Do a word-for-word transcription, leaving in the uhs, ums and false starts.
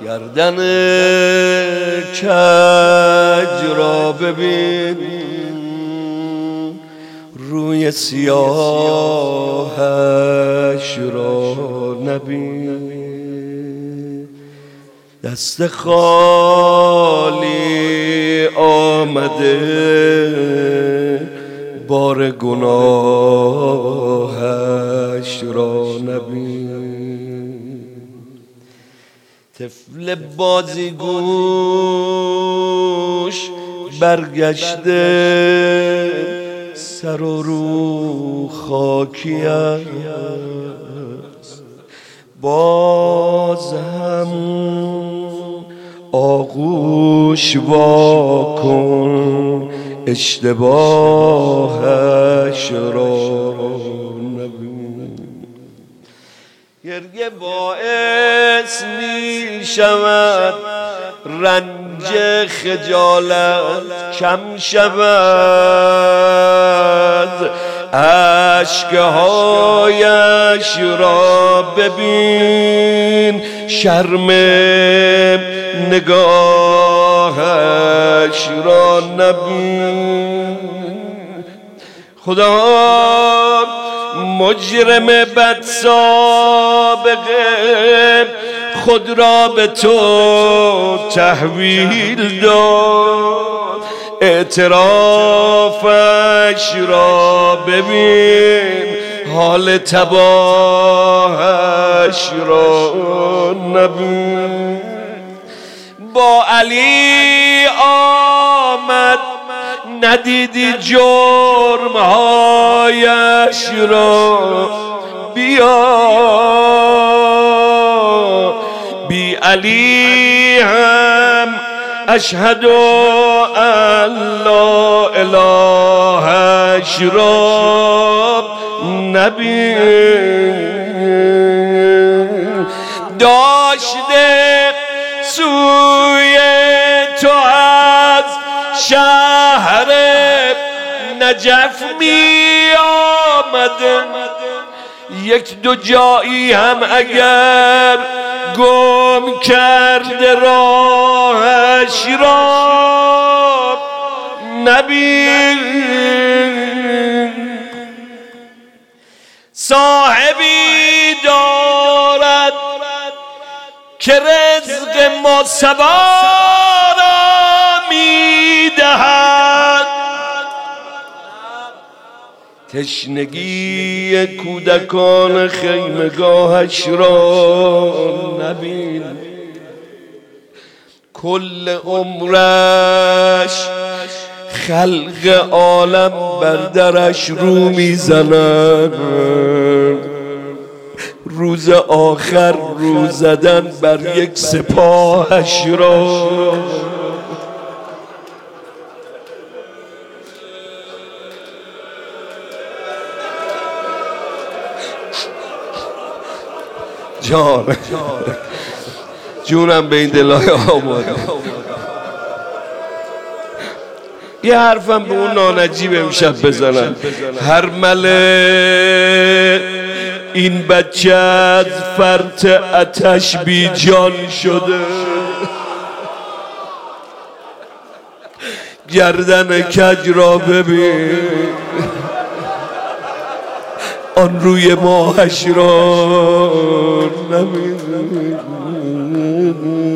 گردن کج را ببین، روی سیاهش را نبین. دست خالی آمده، بار گناهش را نبین. طفل بازیگوش برگشته، سر و رو خاکی است، باز هم آغوش واکن، اشتباهش را نبین. گریه باعث می شود رنج خجالت کم شود، اشکهایش را ببین، شرم نگاهش را نبین. خدا مجرم بد سابقه خود را به تو تحویل داد، اعترافش را ببین، حال تباهش را نبین. با علی آمد ندیدی جرمهایش را، بیا بی علی هم اشهد ان لا الهش را نبین. داشته سوی تو از شهر نجف می آمده، یک دو جایی هم اگر گم کرده راهش را نبین. صاحبی دارد که رزق ما سوارا میدهد، تشنگی کودکان خیمگاهش را نبین. کل عمرش خلق عالم بر درش رو میزنند، روز آخر رو زدن بر یک سپاهش را جان جونم به این دلای آماده. یه حرفم به اون نانجیب امشب بزنم. هر مله این بچه از فرط آتش بی جان شده، گردن کج را ببین، آن روی ماهش را نبین.